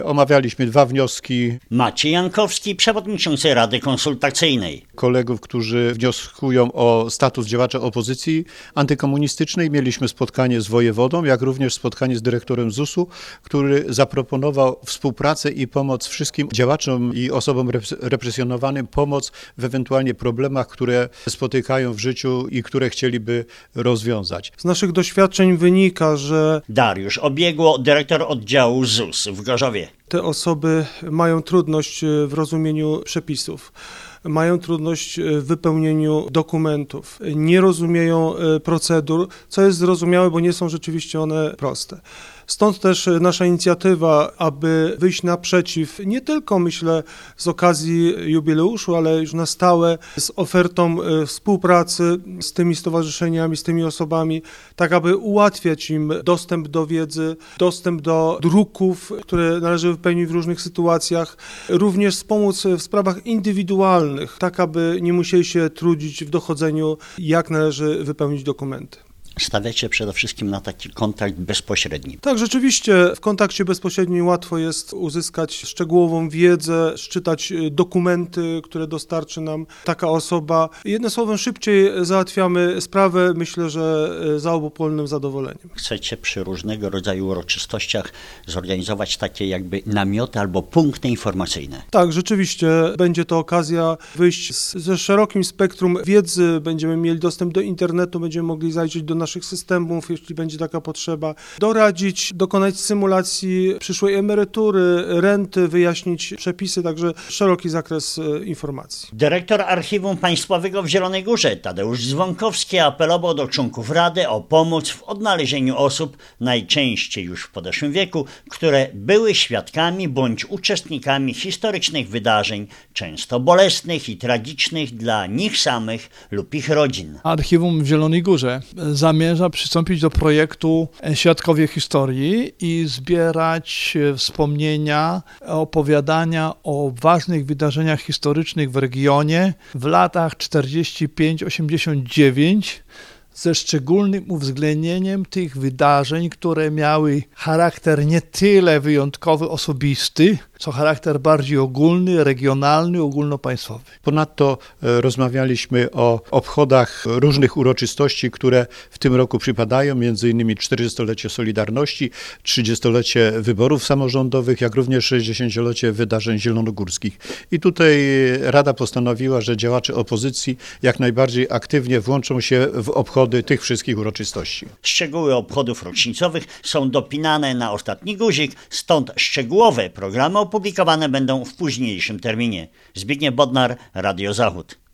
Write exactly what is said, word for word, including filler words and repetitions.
Omawialiśmy dwa wnioski Maciej Jankowski, przewodniczący Rady Konsultacyjnej. kolegów, którzy wnioskują o status działacza opozycji antykomunistycznej. Mieliśmy spotkanie z wojewodą, jak również spotkanie z dyrektorem zusu, który zaproponował współpracę i pomoc wszystkim działaczom i osobom represjonowanym, pomoc w ewentualnie problemach, które spotykają w życiu i które chcieliby rozwiązać. Z naszych doświadczeń wynika, że Dariusz Obiegło, dyrektor oddziału Z U S w Gorzowie. te osoby mają trudność w rozumieniu przepisów, mają trudność w wypełnieniu dokumentów, nie rozumieją procedur, co jest zrozumiałe, bo nie są rzeczywiście one proste. Stąd też nasza inicjatywa, aby wyjść naprzeciw, nie tylko myślę z okazji jubileuszu, ale już na stałe z ofertą współpracy z tymi stowarzyszeniami, z tymi osobami, tak aby ułatwiać im dostęp do wiedzy, dostęp do druków, które należy wypełnić w różnych sytuacjach, również wspomóc w sprawach indywidualnych, tak aby nie musieli się trudzić w dochodzeniu, jak należy wypełnić dokumenty. Stawiacie przede wszystkim na taki kontakt bezpośredni. Tak, rzeczywiście w kontakcie bezpośrednim łatwo jest uzyskać szczegółową wiedzę, czytać dokumenty, które dostarczy nam taka osoba. Jednym słowem, szybciej załatwiamy sprawę, myślę, że za obopólnym zadowoleniem. Chcecie przy różnego rodzaju uroczystościach zorganizować takie jakby namioty albo punkty informacyjne. Tak, rzeczywiście będzie to okazja wyjść z, ze szerokim spektrum wiedzy, będziemy mieli dostęp do internetu, będziemy mogli zajrzeć do naszych systemów, jeśli będzie taka potrzeba, doradzić, dokonać symulacji przyszłej emerytury, renty, wyjaśnić przepisy, także szeroki zakres informacji. Dyrektor Archiwum Państwowego w Zielonej Górze, Tadeusz Dzwonkowski, apelował do członków Rady o pomoc w odnalezieniu osób, najczęściej już w podeszłym wieku, które były świadkami bądź uczestnikami historycznych wydarzeń, często bolesnych i tragicznych dla nich samych lub ich rodzin. Archiwum w Zielonej Górze zamierza przystąpić do projektu Świadkowie Historii i zbierać wspomnienia, opowiadania o ważnych wydarzeniach historycznych w regionie w latach czterdziestym piątym do osiemdziesiątego dziewiątego ze szczególnym uwzględnieniem tych wydarzeń, które miały charakter nie tyle wyjątkowy, osobisty, co charakter bardziej ogólny, regionalny, ogólnopaństwowy. Ponadto rozmawialiśmy o obchodach różnych uroczystości, które w tym roku przypadają, między innymi czterdziestolecie Solidarności, trzydziestolecie wyborów samorządowych, jak również sześćdziesięciolecie wydarzeń zielonogórskich. I tutaj Rada postanowiła, że działacze opozycji jak najbardziej aktywnie włączą się w obchody tych wszystkich uroczystości. Szczegóły obchodów rocznicowych są dopinane na ostatni guzik, stąd szczegółowe programy opublikowane będą w późniejszym terminie. Zbigniew Bodnar, Radio Zachód.